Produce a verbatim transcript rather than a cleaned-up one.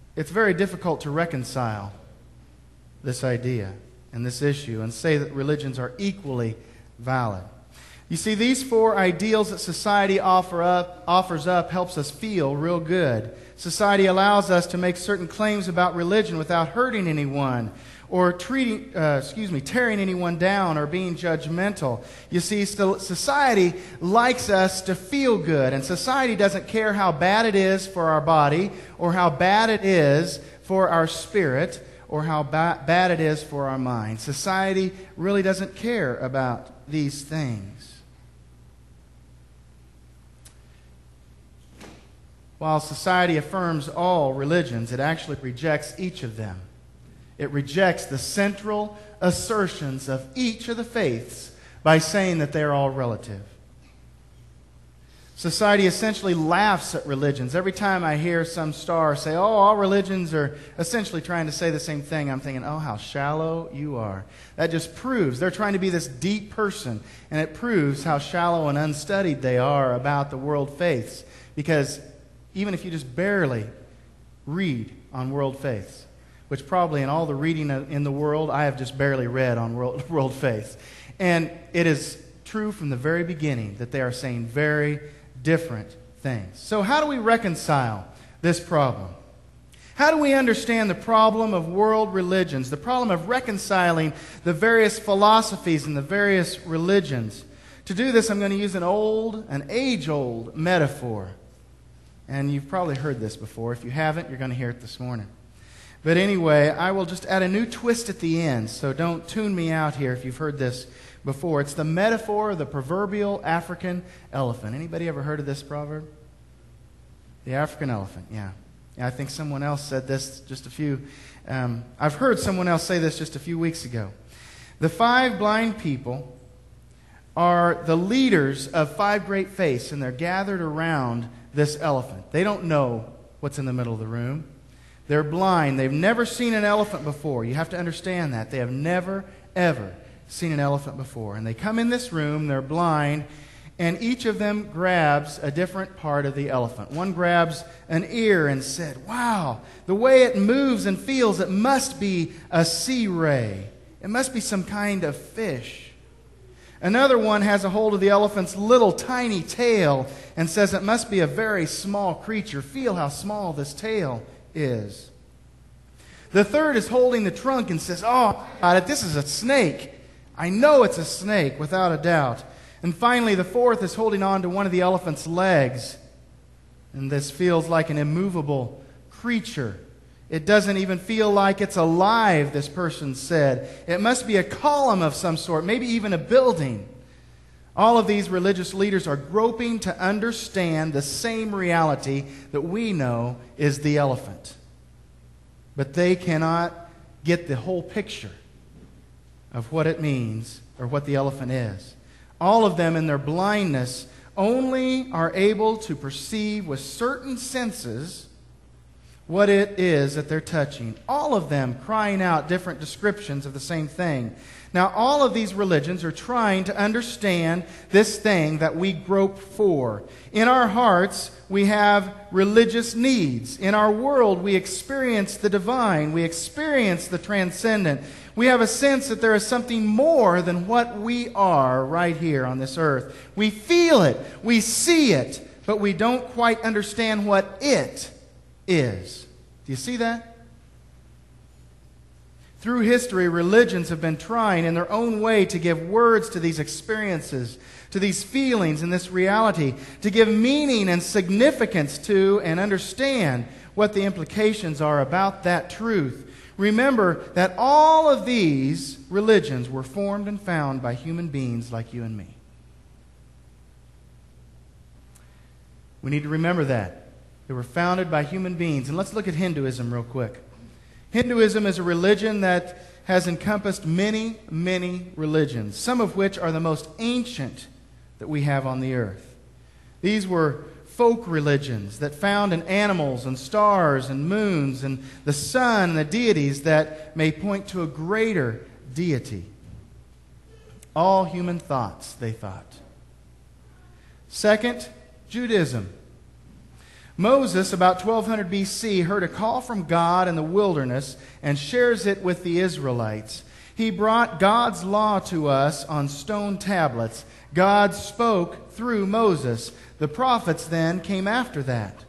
it's very difficult to reconcile this idea and this issue and say that religions are equally valid. You see, these four ideals that society offer up, offers up helps us feel real good. Society allows us to make certain claims about religion without hurting anyone or treating, uh, excuse me, tearing anyone down or being judgmental. You see, society likes us to feel good, and society doesn't care how bad it is for our body or how bad it is for our spirit or how ba- bad it is for our mind. Society really doesn't care about these things. While society affirms all religions, it actually rejects each of them. It rejects the central assertions of each of the faiths by saying that they're all relative. Society essentially laughs at religions. Every time I hear some star say, oh, all religions are essentially trying to say the same thing, I'm thinking, oh, how shallow you are. That just proves they're trying to be this deep person, and it proves how shallow and unstudied they are about the world faiths. Because even if you just barely read on world faiths, which probably in all the reading in the world, I have just barely read on world, world faiths. And it is true from the very beginning that they are saying very different things. So how do we reconcile this problem? How do we understand the problem of world religions, the problem of reconciling the various philosophies and the various religions? To do this, I'm going to use an old, an age-old metaphor. And you've probably heard this before. If you haven't, you're going to hear it this morning. But anyway, I will just add a new twist at the end, so don't tune me out here if you've heard this before. It's the metaphor of the proverbial African elephant. Anybody ever heard of this proverb? The African elephant, yeah. yeah I think someone else said this just a few... Um, I've heard someone else say this just a few weeks ago. The five blind people are the leaders of five great faiths, and they're gathered around this elephant. They don't know what's in the middle of the room. They're blind. They've never seen an elephant before. You have to understand that. They have never, ever seen an elephant before. And they come in this room, they're blind, and each of them grabs a different part of the elephant. One grabs an ear and said, wow, the way it moves and feels, it must be a sea ray. It must be some kind of fish. Another one has a hold of the elephant's little tiny tail and says it must be a very small creature. Feel how small this tail is. The third is holding the trunk and says, oh, God, this is a snake. I know it's a snake, without a doubt. And finally, the fourth is holding on to one of the elephant's legs. And this feels like an immovable creature. It doesn't even feel like it's alive, this person said. It must be a column of some sort, maybe even a building. All of these religious leaders are groping to understand the same reality that we know is the elephant. But they cannot get the whole picture of what it means or what the elephant is. All of them in their blindness only are able to perceive with certain senses what it is that they're touching. All of them crying out different descriptions of the same thing. Now, all of these religions are trying to understand this thing that we grope for. In our hearts, we have religious needs. In our world, we experience the divine. We experience the transcendent. We have a sense that there is something more than what we are right here on this earth. We feel it. We see it. But we don't quite understand what it is. Do you see that? Through history, religions have been trying in their own way to give words to these experiences, to these feelings and this reality, to give meaning and significance to and understand what the implications are about that truth. Remember that all of these religions were formed and found by human beings like you and me. We need to remember that. They were founded by human beings. And let's look at Hinduism real quick. Hinduism is a religion that has encompassed many, many religions, some of which are the most ancient that we have on the earth. These were folk religions that found in animals and stars and moons and the sun and the deities that may point to a greater deity. All human thoughts, they thought. Second, Judaism. Moses, about twelve hundred B C, heard a call from God in the wilderness and shares it with the Israelites. He brought God's law to us on stone tablets. God spoke through Moses. The prophets then came after that.